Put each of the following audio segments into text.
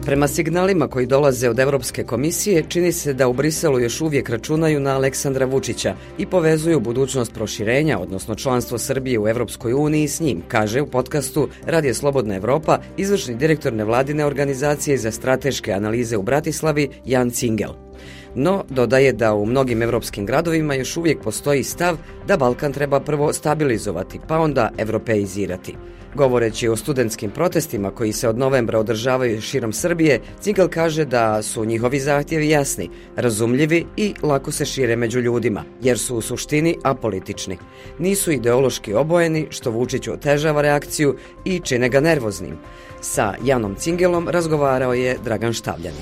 Prema signalima koji dolaze od Evropske komisije, čini se da u Briselu još uvijek računaju na Aleksandra Vučića i povezuju budućnost proširenja, odnosno članstvo Srbije u Evropskoj uniji s njim, kaže u podcastu Radio Slobodna Evropa izvršni direktor nevladine organizacije za strateške analize u Bratislavi Jan Cingel. No, dodaje da u mnogim evropskim gradovima još uvijek postoji stav da Balkan treba prvo stabilizovati, pa onda evropeizirati. Govoreći o studentskim protestima koji se od novembra održavaju širom Srbije, Cingel kaže da su njihovi zahtjevi jasni, razumljivi i lako se šire među ljudima, jer su u suštini apolitični. Nisu ideološki obojeni, što Vučiću otežava reakciju i čine ga nervoznim. Sa Janom Cingelom razgovarao je Dragan Štavljanin.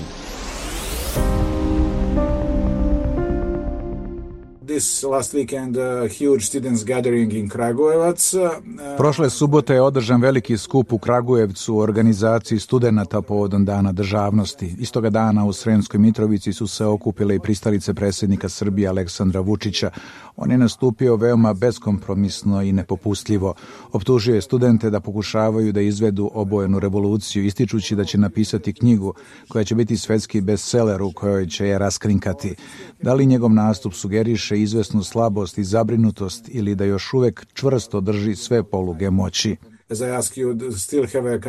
This last weekend, huge students gathering in Kragujevac. Prošle subote je održan veliki skup u Kragujevcu u organizaciji studenata povodom Dana državnosti. Istoga dana u Sremskoj Mitrovici su se okupile i pristalice predsjednika Srbije Aleksandra Vučića. On je nastupio veoma beskompromisno i nepopustljivo. Optužio je studente da pokušavaju da izvedu obojenu revoluciju, ističući da će napisati knjigu koja će biti svetski bestseller u kojoj će je raskrinkati. Da li njegov nastup sugeriše izvesnu slabost i zabrinutost ili da još uvek čvrsto drži sve poluge moći? As I ask you, still have a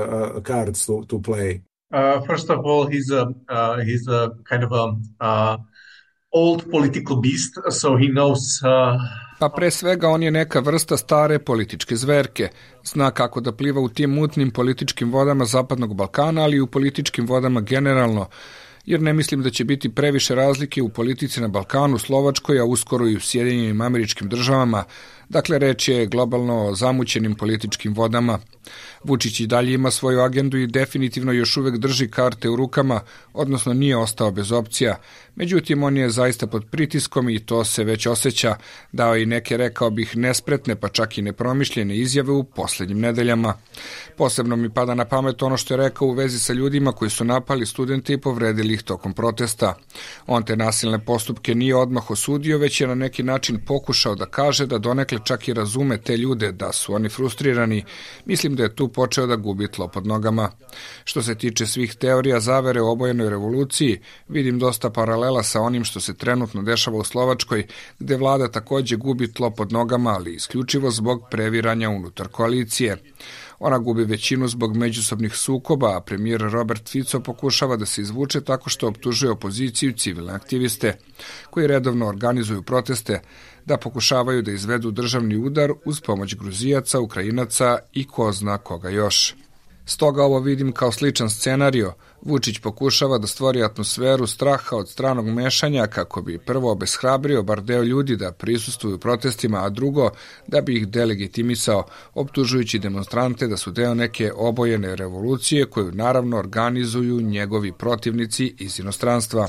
cards to play? First of all, he's a kind of a old political beast, so he knows... Pa pre svega on je neka vrsta stare političke zverke. Zna kako da pliva u tim mutnim političkim vodama Zapadnog Balkana, ali i u političkim vodama generalno, jer ne mislim da će biti previše razlike u politici na Balkanu, Slovačkoj, a uskoro i u Sjedinjenim Američkim Državama. Dakle, reč je globalno o zamućenim političkim vodama. Vučić i dalje ima svoju agendu i definitivno još uvek drži karte u rukama, odnosno nije ostao bez opcija. Međutim, on je zaista pod pritiskom i to se već osjeća. Dao i neke, rekao bih, nespretne pa čak i nepromišljene izjave u posljednjim nedeljama. Posebno mi pada na pamet ono što je rekao u vezi sa ljudima koji su napali studente i povredili ih tokom protesta. On te nasilne postupke nije odmah osudio, već je na neki način pokušao da kaže da donekle čak i razume te ljude, da su oni frustrirani. Mislim da je tu počeo da gubi tlo pod nogama. Što se tiče svih teorija zavere o obojenoj revoluciji, vidim dosta paralela sa onim što se trenutno dešava u Slovačkoj, gde vlada takođe gubi tlo pod nogama, ali isključivo zbog previranja unutar koalicije. Ona gubi većinu zbog međusobnih sukoba, a premijer Robert Fico pokušava da se izvuče tako što optužuje opoziciju i civilne aktiviste, koji redovno organizuju proteste, da pokušavaju da izvedu državni udar uz pomoć Gruzijaca, Ukrajinaca i ko zna koga još. Stoga ovo vidim kao sličan scenario. Vučić pokušava da stvori atmosferu straha od stranog mešanja kako bi prvo obeshrabrio bar deo ljudi da prisustvuju protestima, a drugo da bi ih delegitimisao, optužujući demonstrante da su deo neke obojene revolucije koju naravno organizuju njegovi protivnici iz inostranstva.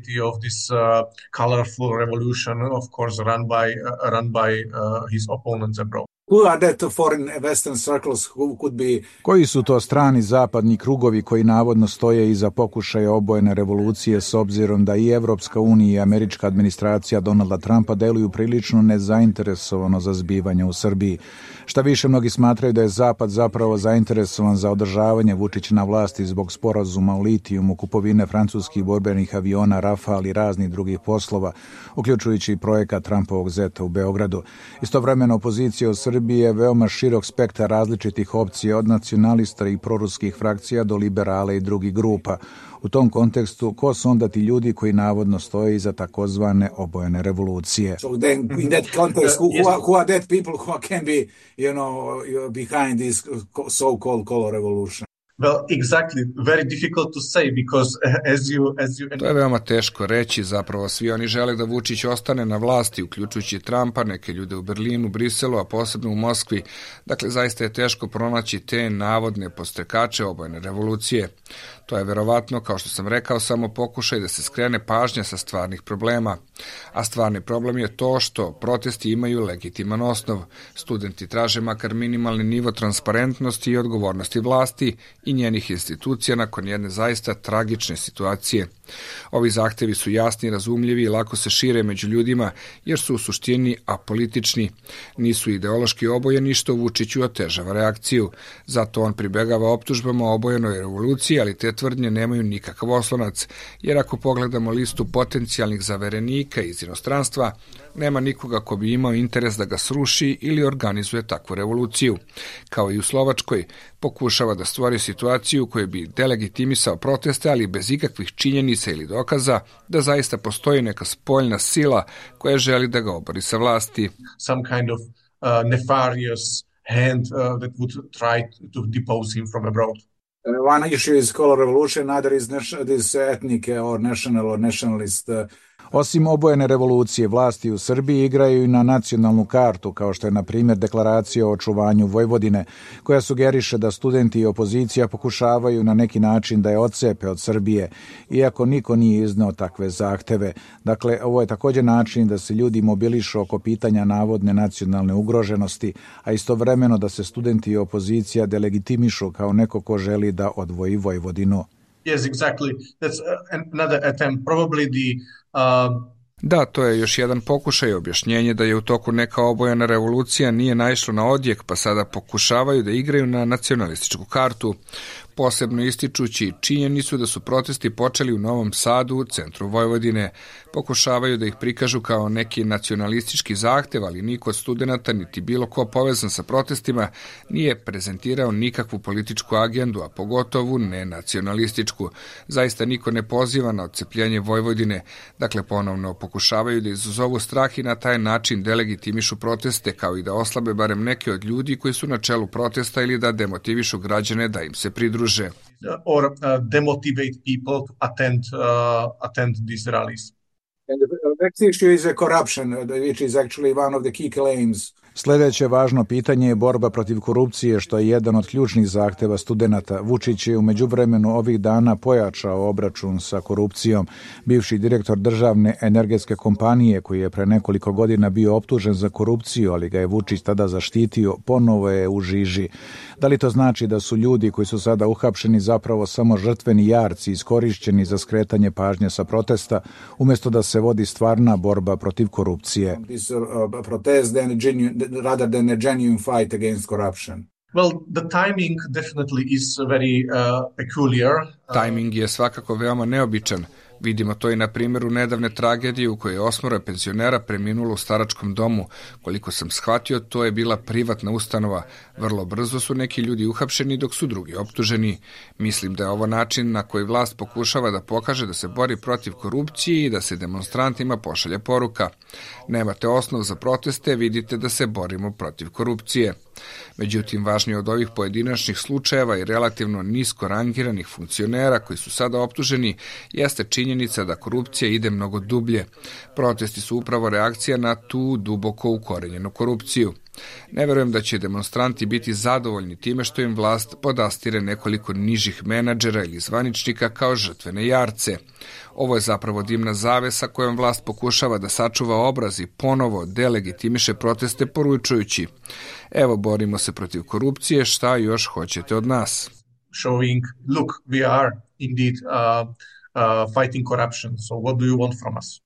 Koji su to strani zapadni krugovi koji navodno stoje iza pokušaja obojene revolucije s obzirom da i Evropska unija i američka administracija Donalda Trumpa deluju prilično nezainteresovano za zbivanje u Srbiji? Šta više, mnogi smatraju da je Zapad zapravo zainteresovan za održavanje Vučića na vlasti zbog sporazuma o litijumu, kupovine francuskih borbenih aviona Rafale i raznih drugih poslova, uključujući i projekat Trumpovog zeta u Beogradu. Istovremeno opozicija u Srbiji je veoma širok spektar različitih opcija od nacionalista i proruskih frakcija do liberala i drugih grupa. U tom kontekstu, ko su onda ti ljudi koji navodno stoje iza takozvane obojene revolucije? So then, in that context, who are that people who can be, behind this so-called color revolution? Well, exactly. Very difficult to say because as you... To je veoma teško reći, zapravo svi oni žele da Vučić ostane na vlasti, uključujući Trumpa, neke ljude u Berlinu, Briselu, a posebno u Moskvi. Dakle, zaista je teško pronaći te navodne podstrekače obojene revolucije. To je verovatno, kao što sam rekao, samo pokušaj da se skrene pažnja sa stvarnih problema. A stvarni problem je to što protesti imaju legitiman osnov. Studenti traže makar minimalni nivo transparentnosti i odgovornosti vlasti i njenih institucija nakon jedne zaista tragične situacije. Ovi zahtevi su jasni, razumljivi i lako se šire među ljudima jer su u suštini apolitični. Nisu ideološki obojeni što Vučiću otežava reakciju. Zato on pribegava optužbama o obojenoj revoluciji, ali te tvrdnje nemaju nikakav oslonac, jer ako pogledamo listu potencijalnih zaverenika iz inostranstva, nema nikoga ko bi imao interes da ga sruši ili organizuje takvu revoluciju. Kao i u Slovačkoj, pokušava da stvori situaciju u kojoj bi delegitimisao proteste, ali bez ikakvih činjenica ili dokaza da zaista postoji neka spoljna sila koja želi da ga obori sa vlasti. Some kind of nefarious hand that would try to depose him from abroad. One issue is color revolution, another is this ethnic or national or nationalist. Osim obojene revolucije, vlasti u Srbiji igraju i na nacionalnu kartu, kao što je, na primjer, deklaracija o očuvanju Vojvodine, koja sugeriše da studenti i opozicija pokušavaju na neki način da je odcepe od Srbije, iako niko nije izneo takve zahteve. Dakle, ovo je također način da se ljudi mobilišu oko pitanja navodne nacionalne ugroženosti, a istovremeno da se studenti i opozicija delegitimišu kao neko ko želi da odvoji Vojvodinu. Yes, exactly. That's another attempt. Probably the Da, to je još jedan pokušaj objašnjenje da je u toku neka obojena revolucija nije naišlo na odjek, pa sada pokušavaju da igraju na nacionalističku kartu, posebno ističući činjenicu da su protesti počeli u Novom Sadu, centru Vojvodine. Pokušavaju da ih prikažu kao neki nacionalistički zahtev, ali niko od studenata niti bilo ko povezan sa protestima nije prezentirao nikakvu političku agendu, a pogotovo ne nacionalističku. Zaista niko ne poziva na odcepljenje Vojvodine, dakle ponovno pokušavaju da izazovu strah i na taj način delegitimišu proteste, kao i da oslabe barem neke od ljudi koji su na čelu protesta ili da demotivišu građane da im se pridruže. Or demotivate people to attend these rallies. And the next issue is corruption, which is actually one of the key claims. Sljedeće važno pitanje je borba protiv korupcije, što je jedan od ključnih zahteva studenata. Vučić je u međuvremenu ovih dana pojačao obračun sa korupcijom. Bivši direktor državne energetske kompanije, koji je pre nekoliko godina bio optužen za korupciju, ali ga je Vučić tada zaštitio, ponovo je u žiži. Da li to znači da su ljudi koji su sada uhapšeni zapravo samo žrtveni jarci iskorišćeni za skretanje pažnje sa protesta, umjesto da se vodi stvarna borba protiv korupcije? Rather than a genuine fight against corruption. Well, the timing definitely is very peculiar. Timing je svakako veoma neobičan. Vidimo to i na primjeru nedavne tragedije u kojoj je 8 penzionera preminulo u staračkom domu. Koliko sam shvatio, to je bila privatna ustanova. Vrlo brzo su neki ljudi uhapšeni dok su drugi optuženi. Mislim da je ovo način na koji vlast pokušava da pokaže da se bori protiv korupcije i da se demonstrantima pošalje poruka. Nemate osnov za proteste, vidite da se borimo protiv korupcije. Međutim, važnije od ovih pojedinačnih slučajeva i relativno nisko rangiranih funkcionera koji su sada optuženi jeste činjenica da korupcija ide mnogo dublje. Protesti su upravo reakcija na tu duboko ukorenjenu korupciju. Ne verujem da će demonstranti biti zadovoljni time što im vlast podastire nekoliko nižih menadžera ili zvaničnika kao žrtvene jarce. Ovo je zapravo dimna zavesa kojom vlast pokušava da sačuva obraz i ponovo delegitimiše proteste poručujući: evo, borimo se protiv korupcije, šta još hoćete od nas? Showing, look, we are indeed fighting corruption, so what do you want from us?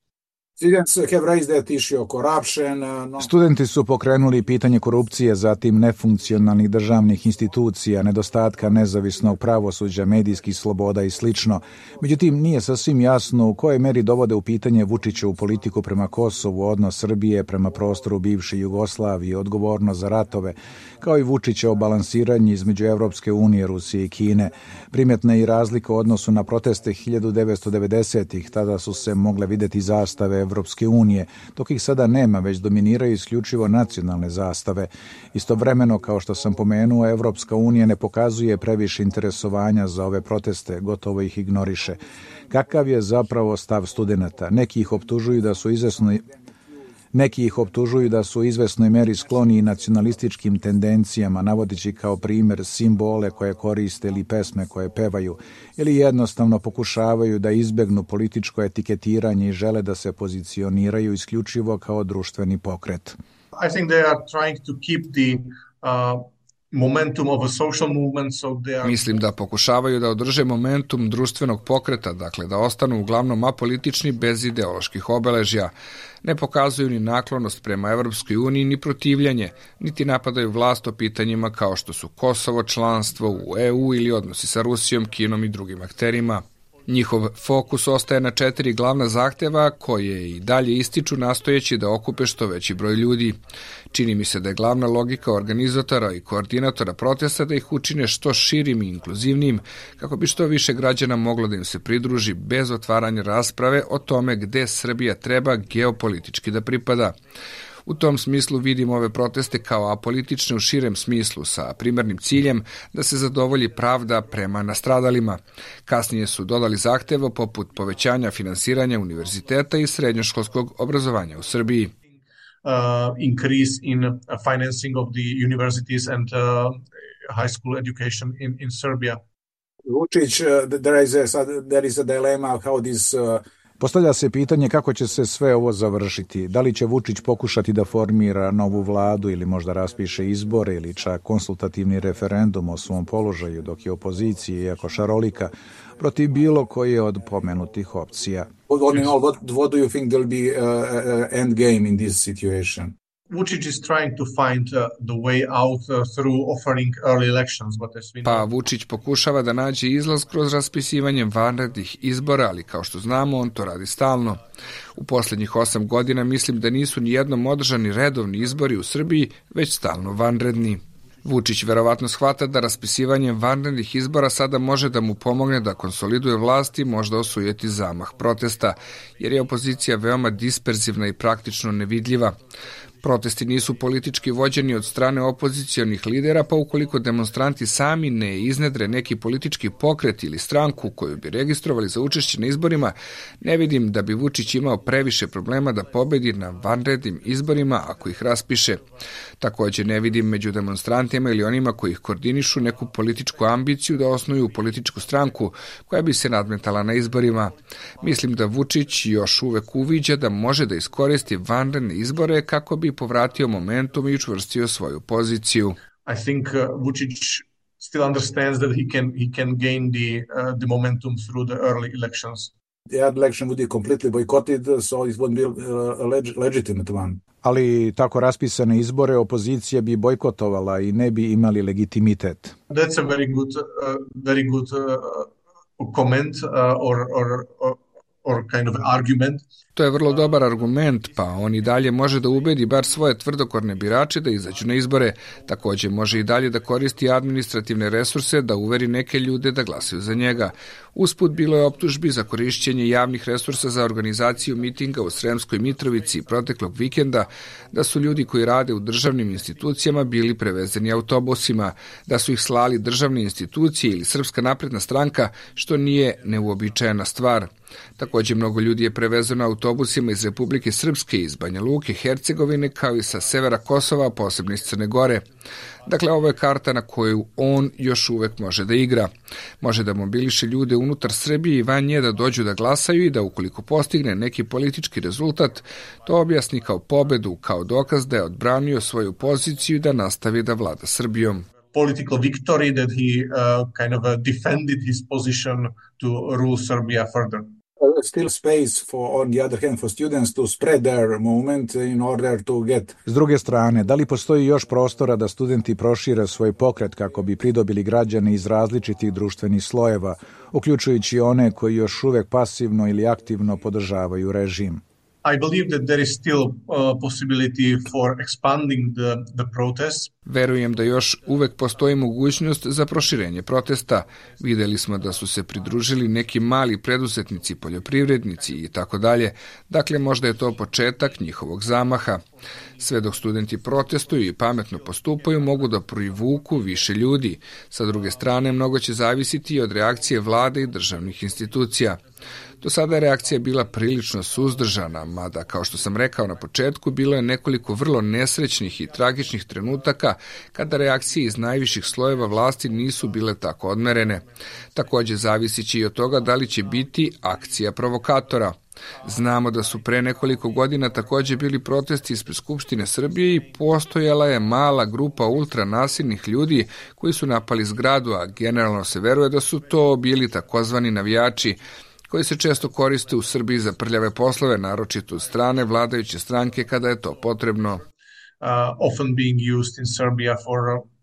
Studenti su pokrenuli pitanje korupcije, zatim nefunkcionalnih državnih institucija, nedostatka nezavisnog pravosuđa, medijskih sloboda i slično. Međutim, nije sasvim jasno u kojoj meri dovode u pitanje Vučićevu politiku prema Kosovu, odnos Srbije prema prostoru bivše Jugoslavije, odgovornost za ratove, kao i Vučićevo balansiranje između Evropske unije, Rusije i Kine. Primjetna je i razlika u odnosu na proteste 1990-ih, tada su se mogle vidjeti zastave Evropske unije, dok ih sada nema, već dominiraju isključivo nacionalne zastave. Istovremeno, kao što sam pomenuo, Evropska unija ne pokazuje previše interesovanja za ove proteste, gotovo ih ignoriše. Kakav je zapravo stav studenata? Neki ih optužuju da su u izvesnoj meri skloni i nacionalističkim tendencijama, navodeći kao primjer simbole koje koriste ili pesme koje pevaju, ili jednostavno pokušavaju da izbegnu političko etiketiranje i žele da se pozicioniraju isključivo kao društveni pokret. I think they are trying to keep the momentum of a social movement, so they are... Mislim da pokušavaju da održe momentum društvenog pokreta, dakle da ostanu uglavnom apolitični bez ideoloških obeležja. Ne pokazuju ni naklonost prema Evropskoj uniji, ni protivljanje, niti napadaju vlast o pitanjima kao što su Kosovo, članstvo u EU ili odnosi sa Rusijom, Kinom i drugim akterima. Njihov fokus ostaje na 4 glavna zahteva koje i dalje ističu nastojeći da okupe što veći broj ljudi. Čini mi se da je glavna logika organizatora i koordinatora protesta da ih učine što širim i inkluzivnim, kako bi što više građana moglo da im se pridruži bez otvaranja rasprave o tome gde Srbija treba geopolitički da pripada. U tom smislu vidim ove proteste kao apolitične u širem smislu sa primarnim ciljem da se zadovolji pravda prema nastradalima. Kasnije su dodali zahteva poput povećanja finansiranja univerziteta i srednjoškolskog obrazovanja u Srbiji. Increase in financing of the universities and high school education in Serbia. Vučić, there is a dilemma how this Postavlja se pitanje kako će se sve ovo završiti. Da li će Vučić pokušati da formira novu vladu ili možda raspiše izbore ili čak konsultativni referendum o svom položaju dok je opozicija, iako šarolika, protiv bilo koje od pomenutih opcija. What do you think will be end game in this situation? Vučić is trying to find the way out through offering early elections. Pa Vučić pokušava da nađe izlaz kroz raspisivanje vanrednih izbora, ali kao što znamo, on to radi stalno. U posljednjih 8 godina mislim da nisu ni jednom održani redovni izbori u Srbiji, već stalno vanredni. Vučić verovatno shvata da raspisivanjem vanrednih izbora sada može da mu pomogne da konsoliduje vlast i možda osujeti zamah protesta, jer je opozicija veoma disperzivna i praktično nevidljiva. Protesti nisu politički vođeni od strane opozicionih lidera, pa ukoliko demonstranti sami ne iznedre neki politički pokret ili stranku koju bi registrovali za učešće na izborima, ne vidim da bi Vučić imao previše problema da pobedi na vanrednim izborima ako ih raspiše. Također ne vidim među demonstrantima ili onima koji ih koordinišu neku političku ambiciju da osnuju političku stranku koja bi se nadmetala na izborima. Mislim da Vučić još uvek uviđa da može da iskoristi vanredne izbore kako bi povratio momentum i učvrstio svoju poziciju. I think Vučić still understands that he can gain the momentum through the early elections. The election would be completely boycotted, so it wouldn't be a legitimate one. Ali tako raspisane izbore opozicija bi bojkotovala i ne bi imali legitimitet. That's a very good comment or kind of argument. To je vrlo dobar argument, pa on i dalje može da ubedi bar svoje tvrdokorne birače da izađu na izbore. Također može i dalje da koristi administrativne resurse da uveri neke ljude da glasaju za njega. Usput bilo je optužbi za korišćenje javnih resursa za organizaciju mitinga u Sremskoj Mitrovici proteklog vikenda, da su ljudi koji rade u državnim institucijama bili prevezeni autobusima, da su ih slali državne institucije ili Srpska napredna stranka, što nije neuobičajena stvar. Također mnogo ljudi je prevezeno autobusima iz Republike Srpske, iz Banja Luke, Hercegovine, kao i sa severa Kosova, posebno iz Crne Gore. Dakle, ovo je karta na koju on još uvek može da igra. Može da mobiliše ljude unutar Srbije i van nje da dođu da glasaju i da ukoliko postigne neki politički rezultat, to objasni kao pobedu, kao dokaz da je odbranio svoju poziciju i da nastavi da vlada Srbijom. Political victory that he kind of defended his position to rule Serbia further. Still space for, on the other hand, for students to spread their movement in order to get. S druge strane, da li postoji još prostora da studenti prošire svoj pokret kako bi pridobili građane iz različitih društvenih slojeva, uključujući one koji još uvek pasivno ili aktivno podržavaju režim? I believe that there is still possibility for expanding the protests. Verujem da još uvek postoji mogućnost za proširenje protesta. Videli smo da su se pridružili neki mali preduzetnici, poljoprivrednici i tako dalje. Dakle, možda je to početak njihovog zamaha. Sve dok studenti protestuju i pametno postupaju, mogu da privuku više ljudi. Sa druge strane, mnogo će zavisiti i od reakcije vlade i državnih institucija. Do sada je reakcija bila prilično suzdržana, mada, kao što sam rekao na početku, bilo je nekoliko vrlo nesrećnih i tragičnih trenutaka kada reakcije iz najviših slojeva vlasti nisu bile tako odmerene. Također zavisit će i od toga da li će biti akcija provokatora. Znamo da su pre nekoliko godina također bili protesti ispred Skupštine Srbije i postojala je mala grupa ultranasilnih ljudi koji su napali zgradu, a generalno se veruje da su to bili takozvani navijači koji se često koriste u Srbiji za prljave poslove, naročito od strane vladajuće stranke kada je to potrebno. Often being used in Serbia for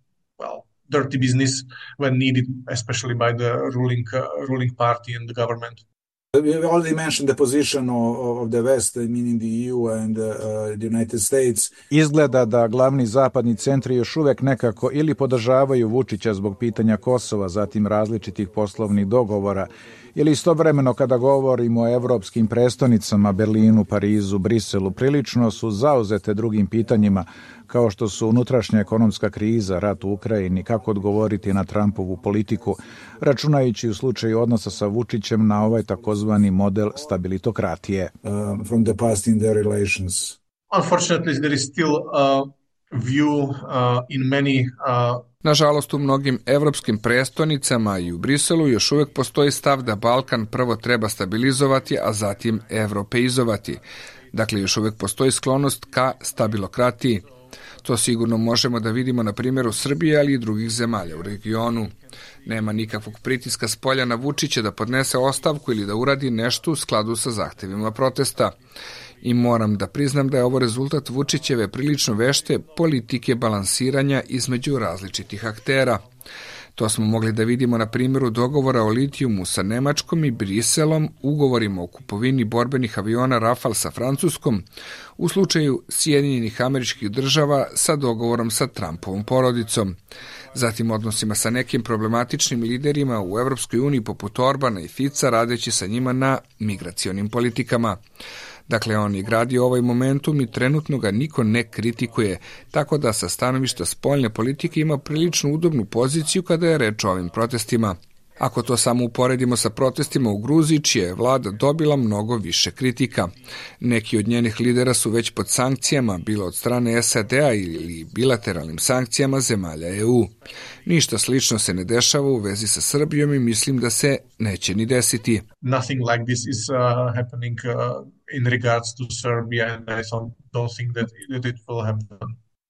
dirty business when needed, especially by the ruling party and the government. We already mentioned the position of the West, meaning the EU and the United States. Izgleda da glavni zapadni centri još uvek nekako ili podržavaju Vučića zbog pitanja Kosova, zatim različitih poslovnih dogovora, ili istovremeno kada govorimo o evropskim prestonicama, Berlinu, Parizu, Briselu, prilično su zauzete drugim pitanjima, kao što su unutrašnja ekonomska kriza, rat u Ukrajini, kako odgovoriti na Trumpovu politiku, računajući u slučaju odnosa sa Vučićem na ovaj takozvani model stabilitokratije. From the past in their relations. Unfortunately, there is still a view in many Nažalost, u mnogim evropskim prestonicama i u Briselu još uvijek postoji stav da Balkan prvo treba stabilizovati, a zatim evropeizovati. Dakle, još uvijek postoji sklonost ka stabilokratiji. To sigurno možemo da vidimo na primjeru Srbije, ali i drugih zemalja u regionu. Nema nikakvog pritiska s polja na Vučića da podnese ostavku ili da uradi nešto u skladu sa zahtevima protesta. I moram da priznam da je ovo rezultat Vučićeve prilično vešte politike balansiranja između različitih aktera. To smo mogli da vidimo na primjeru dogovora o litijumu sa Nemačkom i Briselom, ugovorima o kupovini borbenih aviona Rafale sa Francuskom, u slučaju Sjedinjenih Američkih Država sa dogovorom sa Trumpovom porodicom. Zatim odnosima sa nekim problematičnim liderima u Evropskoj uniji poput Orbana i Fica, radeći sa njima na migracionim politikama. Dakle, on je gradio ovaj momentum i trenutno ga niko ne kritikuje, tako da sa stanovišta spoljne politike ima prilično udobnu poziciju kada je reč o ovim protestima. Ako to samo uporedimo sa protestima u Gruziji, čija je vlada dobila mnogo više kritika. Neki od njenih lidera su već pod sankcijama, bilo od strane SAD-a ili bilateralnim sankcijama zemalja EU. Ništa slično se ne dešava u vezi sa Srbijom i mislim da se neće ni desiti. Nothing like this is happening in regards to Serbia, and I don't think that it will happen.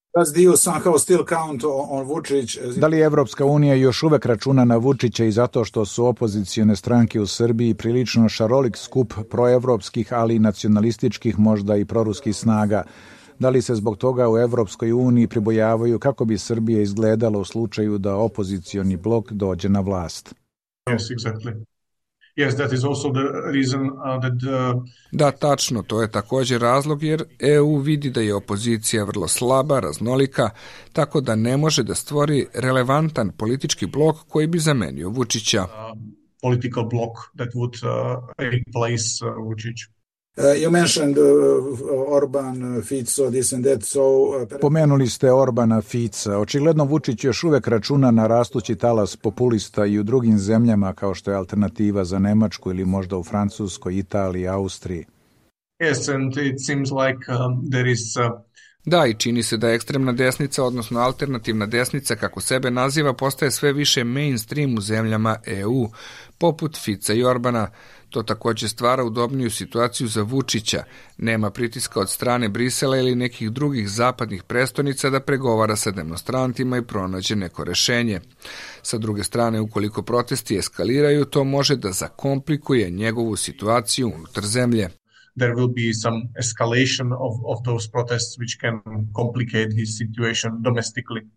Da li Evropska unija još uvek računa na Vučića i zato što su opozicione stranke u Srbiji prilično šarolik skup proevropskih, ali i nacionalističkih, možda i proruskih snaga? Da li se zbog toga u Evropskoj uniji pribojavaju kako bi Srbija izgledala u slučaju da opozicioni blok dođe na vlast? Yes, exactly. Yes, that is also the reason Da, tačno, to je također razlog jer EU vidi da je opozicija vrlo slaba, raznolika, tako da ne može da stvori relevantan politički blok koji bi zamenio Vučića. Political block that would replace Vučić. You mentioned Orban, Fico, this and that, Pomenuli ste Orbana, Fica. Očigledno Vučić još uvek računa na rastući talas populista i u drugim zemljama kao što je alternativa za Nemačku ili možda u Francuskoj, Italiji, Austriji. Yes, and it seems like there is Da, i čini se da ekstremna desnica, odnosno alternativna desnica, kako sebe naziva, postaje sve više mainstream u zemljama EU, poput Fica i Orbana. To također stvara udobniju situaciju za Vučića. Nema pritiska od strane Brisela ili nekih drugih zapadnih prestonica da pregovara sa demonstrantima i pronađe neko rešenje. Sa druge strane, ukoliko protesti eskaliraju, to može da zakomplikuje njegovu situaciju unutar zemlje. There will be some escalation of those protests which can complicate his situation domestically.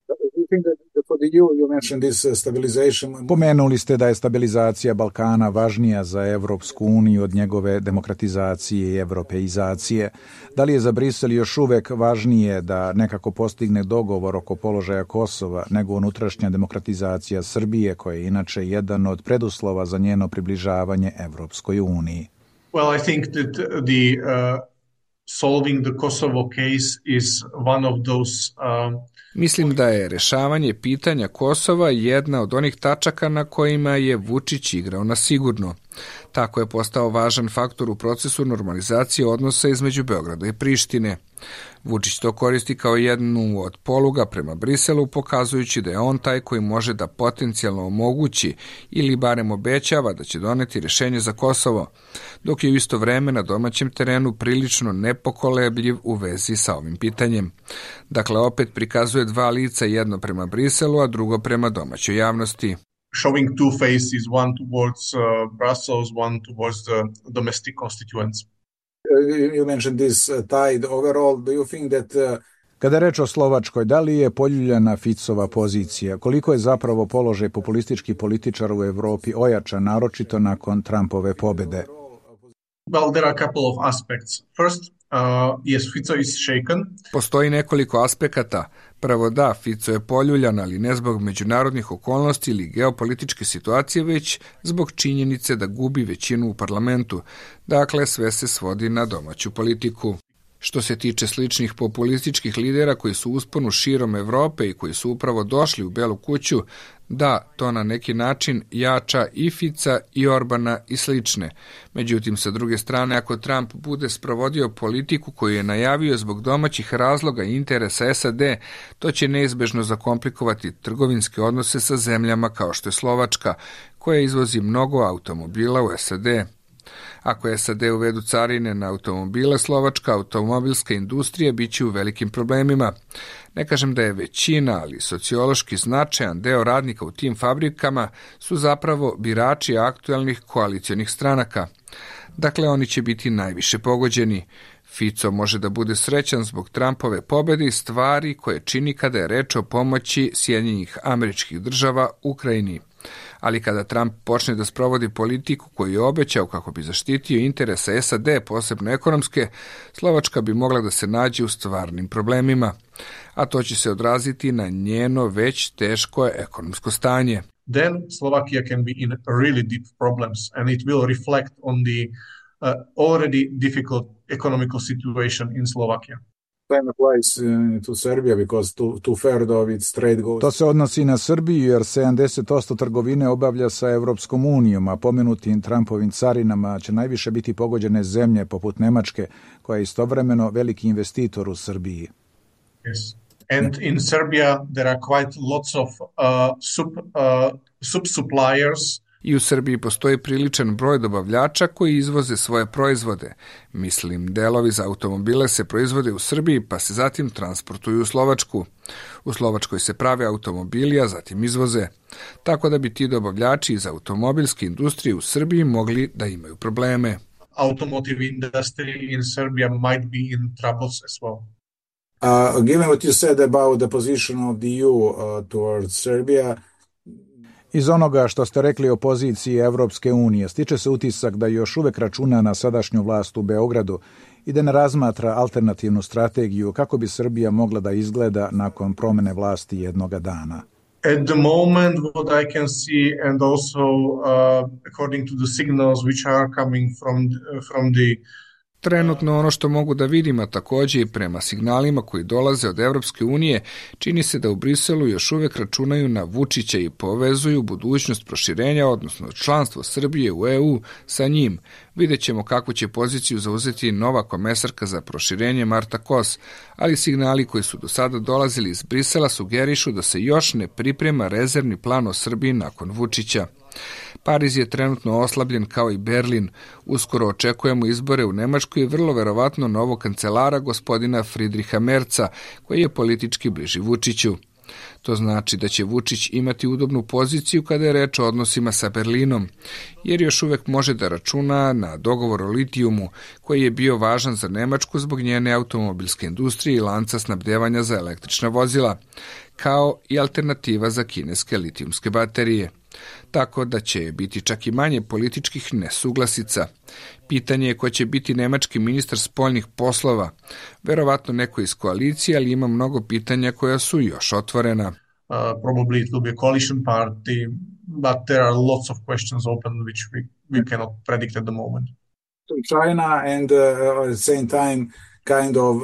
Pomenuli ste da je stabilizacija Balkana važnija za Evropsku uniju od njegove demokratizacije i evropeizacije. Da li je za Brisel još uvek važnije da nekako postigne dogovor oko položaja Kosova nego unutrašnja demokratizacija Srbije, koja je inače jedan od preduslova za njeno približavanje Evropskoj uniji? Well, I think that the solving the Kosovo case is one of those Mislim da je rešavanje pitanja Kosova jedna od onih tačaka na kojima je Vučić igrao na sigurno. Tako je postao važan faktor u procesu normalizacije odnosa između Beograda i Prištine. Vučić to koristi kao jednu od poluga prema Briselu, pokazujući da je on taj koji može da potencijalno omogući ili barem obećava da će doneti rješenje za Kosovo, dok je u isto vreme na domaćem terenu prilično nepokolebljiv u vezi sa ovim pitanjem. Dakle, opet prikazuje dva lica, jedno prema Briselu, a drugo prema domaćoj javnosti. Showing two faces, one towards Brussels, one towards the domestic constituents. You mentioned this tide overall. Do you think that... Kada je reč o Slovačkoj, da li je poljuljana Ficova pozicija? Koliko je zapravo položaj populističkih političara u Evropi ojačan, naročito nakon Trumpove pobede? Well, there are a couple of aspects. First, yes, Fico is shaken. Postoji nekoliko aspekata. Prvo da, Fico je poljuljan, ali ne zbog međunarodnih okolnosti ili geopolitičke situacije, već zbog činjenice da gubi većinu u parlamentu. Dakle, sve se svodi na domaću politiku. Što se tiče sličnih populističkih lidera koji su u usponu širom Evrope i koji su upravo došli u Belu kuću, da, to na neki način jača i Fica i Orbana i slične. Međutim, sa druge strane, ako Trump bude sprovodio politiku koju je najavio zbog domaćih razloga i interesa SAD, to će neizbežno zakomplikovati trgovinske odnose sa zemljama kao što je Slovačka, koja izvozi mnogo automobila u SAD. Ako SAD uvedu carine na automobile, slovačka automobilska industrija biće u velikim problemima. Ne kažem da je većina, ali sociološki značajan deo radnika u tim fabrikama su zapravo birači aktualnih koalicionih stranaka. Dakle, oni će biti najviše pogođeni. Fico može da bude srećan zbog Trumpove pobede i stvari koje čini kada je reč o pomoći Sjedinjenih Američkih Država Ukrajini. Ali kada Trump počne da sprovodi politiku koju je obećao kako bi zaštitio interese SAD, posebno ekonomske, Slovačka bi mogla da se nađe u stvarnim problemima, a to će se odraziti na njeno već teško ekonomsko stanje. Then Slovakia can be in really deep problems and it will reflect on the already difficult economical situation in Slovakia. To se odnosi na Srbiju jer 70% trgovine obavlja sa Evropskom unijom, a pomenutim Trumpovim carinama će najviše biti pogođene zemlje poput Nemačke, koja je istovremeno veliki investitor u Srbiji. Yes. And in Serbia there are quite lots of sub-suppliers. I u Srbiji postoji priličan broj dobavljača koji izvoze svoje proizvode. Mislim, delovi za automobile se proizvode u Srbiji pa se zatim transportuju u Slovačku. U Slovačkoj se prave automobili, a zatim izvoze. Tako da bi ti dobavljači iz automobilske industrije u Srbiji mogli da imaju probleme. Automotive industry in Serbia might be in troubles as well. Given what you said about the position of the EU towards Serbia, iz onoga što ste rekli o poziciji Evropske unije, stiče se utisak da još uvek računa na sadašnju vlast u Beogradu i da ne razmatra alternativnu strategiju kako bi Srbija mogla da izgleda nakon promene vlasti jednoga dana. At the moment, what I can see, and also according to the signals which are coming from the Trenutno ono što mogu da vidim, a takođe i prema signalima koji dolaze od Evropske unije, čini se da u Briselu još uvek računaju na Vučića i povezuju budućnost proširenja, odnosno članstvo Srbije u EU sa njim. Vidjet ćemo kakvu će poziciju zauzeti nova komesarka za proširenje Marta Kos, ali signali koji su do sada dolazili iz Brisela sugerišu da se još ne priprema rezervni plan o Srbiji nakon Vučića. Pariz je trenutno oslabljen kao i Berlin. Uskoro očekujemo izbore u Nemačkoj i vrlo verovatno novog kancelara gospodina Friedricha Merca, koji je politički bliži Vučiću. To znači da će Vučić imati udobnu poziciju kada je reč o odnosima sa Berlinom, jer još uvek može da računa na dogovor o litijumu, koji je bio važan za Nemačku zbog njene automobilske industrije i lanca snabdevanja za električna vozila, kao i alternativa za kineske litijumske baterije. Tako da će biti čak i manje političkih nesuglasica. Pitanje je ko će biti nemački ministar spoljnih poslova. Verovatno neko iz koalicije, ali ima mnogo pitanja koja su još otvorena. Probably it will be a coalition party, but there are lots of questions open which we cannot predict at the moment. China and at the same time kind of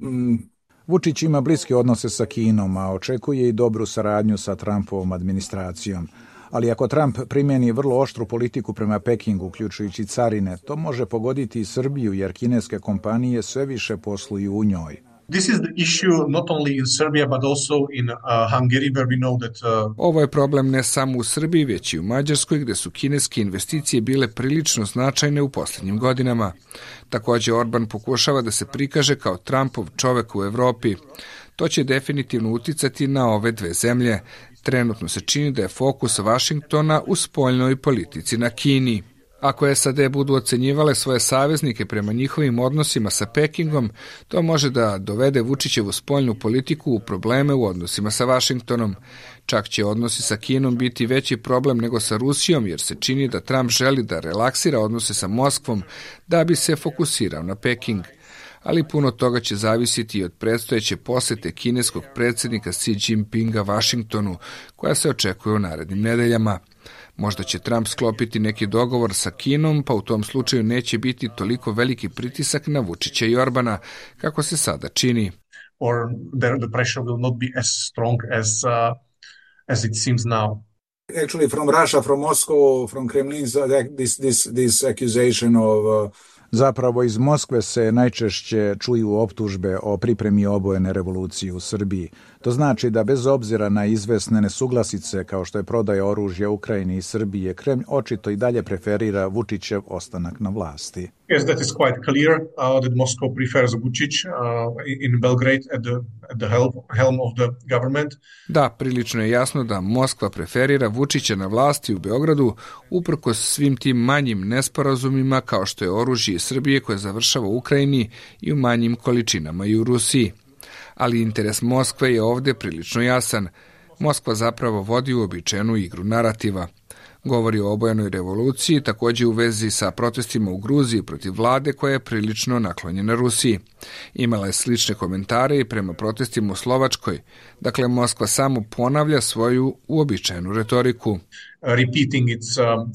Vučić ima bliske odnose sa Kinom, a očekuje i dobru saradnju sa Trumpovom administracijom. Ali ako Trump primjeni vrlo oštru politiku prema Pekingu, uključujući carine, to može pogoditi i Srbiju, jer kineske kompanije sve više posluju u njoj. This is the issue not only in Serbia but also in Hungary, where we know that Ovo je problem ne samo u Srbiji, već i u Mađarskoj, gde su kineske investicije bile prilično značajne u posljednjim godinama. Također Orban pokušava da se prikaže kao Trumpov čovek u Evropi. To će definitivno uticati na ove dve zemlje. Trenutno se čini da je fokus Vašingtona u spoljnoj politici na Kini. Ako SAD budu ocenjivale svoje saveznike prema njihovim odnosima sa Pekingom, to može da dovede Vučićevu spoljnu politiku u probleme u odnosima sa Vašingtonom. Čak će odnosi sa Kinom biti veći problem nego sa Rusijom, jer se čini da Trump želi da relaksira odnose sa Moskvom da bi se fokusirao na Peking. Ali puno toga će zavisiti i od predstojeće posete kineskog predsjednika Xi Jinpinga Vašingtonu, koja se očekuje u narednim nedeljama. Možda će Trump sklopiti neki dogovor sa Kinom, pa u tom slučaju neće biti toliko veliki pritisak na Vučića i Orbana, kako se sada čini. or the pressure will not be as strong as it seems now. Actually, from Russia, from Moscow, from Kremlin, this accusation of Zapravo iz Moskve se najčešće čuju optužbe o pripremi obojene revolucije u Srbiji. To znači da bez obzira na izvesne nesuglasice kao što je prodaja oružja Ukrajini i Srbije, Kremlj očito i dalje preferira Vučićev ostanak na vlasti. Yes, that is quite clear that Moscow prefers Vučić in Belgrade at the helm of the government. Da, prilično je jasno da Moskva preferira Vučića na vlasti u Beogradu uprkos svim tim manjim nesporazumima kao što je oružje iz Srbije koje završava u Ukrajini i u manjim količinama i u Rusiji. Ali interes Moskve je ovdje prilično jasan. Moskva zapravo vodi uobičajenu igru narativa. Govori o obojenoj revoluciji, također u vezi sa protestima u Gruziji protiv vlade koja je prilično naklonjena Rusiji. Imala je slične komentare i prema protestima u Slovačkoj. Dakle, Moskva samo ponavlja svoju uobičajenu retoriku. Repeating its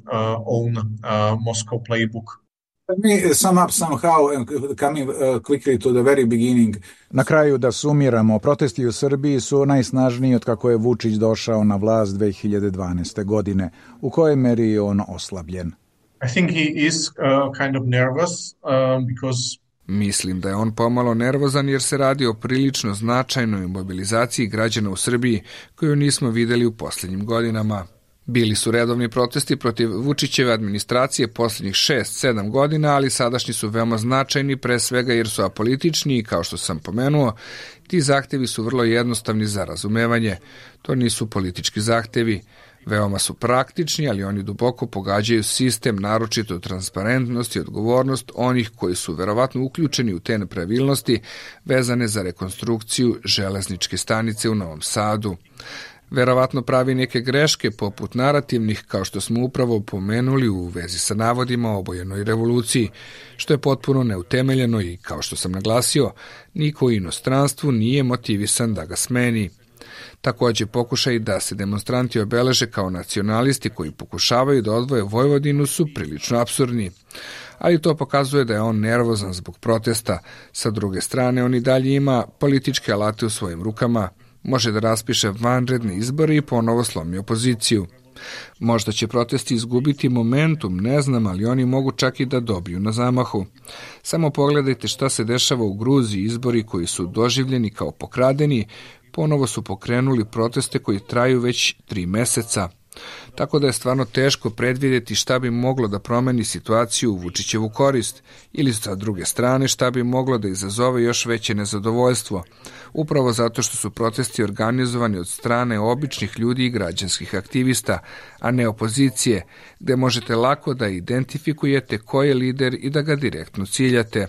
own Moscow playbook. Let me sum up somehow and coming quickly to the very beginning. Na kraju da sumiramo, protesti u Srbiji su najsnažniji od kako je Vučić došao na vlast 2012. godine. U kojoj meri je on oslabljen? I think he is kind of nervous because Mislim da je on pomalo nervozan jer se radi o prilično značajnoj mobilizaciji građana u Srbiji koju nismo vidjeli u posljednjim godinama. Bili su redovni protesti protiv Vučićeve administracije posljednjih 6-7 godina, ali sadašnji su veoma značajni, pre svega jer su apolitični i, kao što sam pomenuo, ti zahtevi su vrlo jednostavni za razumevanje. To nisu politički zahtevi. Veoma su praktični, ali oni duboko pogađaju sistem, naročito transparentnost i odgovornost onih koji su verovatno uključeni u te nepravilnosti vezane za rekonstrukciju železničke stanice u Novom Sadu. Verovatno pravi neke greške poput narativnih, kao što smo upravo pomenuli u vezi sa navodima o obojenoj revoluciji, što je potpuno neutemeljeno i, kao što sam naglasio, niko u inostranstvu nije motivisan da ga smeni. Također pokušaj da se demonstranti obeleže kao nacionalisti koji pokušavaju da odvoje Vojvodinu su prilično apsurdni. Ali to pokazuje da je on nervozan zbog protesta. Sa druge strane, on i dalje ima političke alate u svojim rukama. Može da raspiše vanredne izbore i ponovo slomi opoziciju. Možda će protesti izgubiti momentum, ne znam, ali oni mogu čak i da dobiju na zamahu. Samo pogledajte šta se dešava u Gruziji, izbori koji su doživljeni kao pokradeni, ponovo su pokrenuli proteste koji traju već 3 meseca. Tako da je stvarno teško predvidjeti šta bi moglo da promeni situaciju u Vučićevu korist ili sa druge strane šta bi moglo da izazove još veće nezadovoljstvo. Upravo zato što su protesti organizovani od strane običnih ljudi i građanskih aktivista, a ne opozicije, gde možete lako da identifikujete ko je lider i da ga direktno ciljate.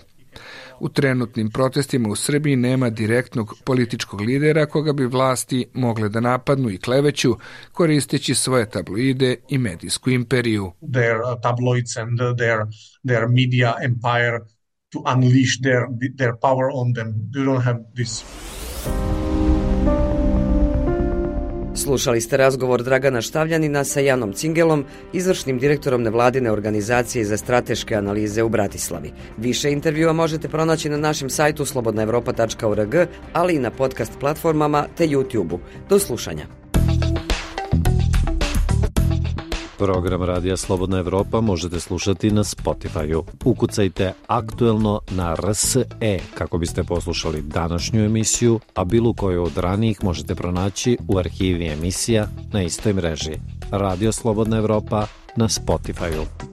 U trenutnim protestima u Srbiji nema direktnog političkog lidera koga bi vlasti mogle da napadnu i kleveću koristeći svoje tabloide i medijsku imperiju. Their tabloids and their media empire to unleash their power on them. You don't have this. Slušali ste razgovor Dragana Štavljanina sa Janom Cingelom, izvršnim direktorom nevladine organizacije za strateške analize u Bratislavi. Više intervjua možete pronaći na našem sajtu slobodnaevropa.org, ali i na podcast platformama te YouTube-u. Do slušanja. Program Radija Slobodna Evropa možete slušati na Spotify-u. Ukucajte Aktuelno na RSE kako biste poslušali današnju emisiju, a bilo koju od ranijih možete pronaći u arhivi emisija na istoj mreži. Radio Slobodna Evropa na Spotify-u.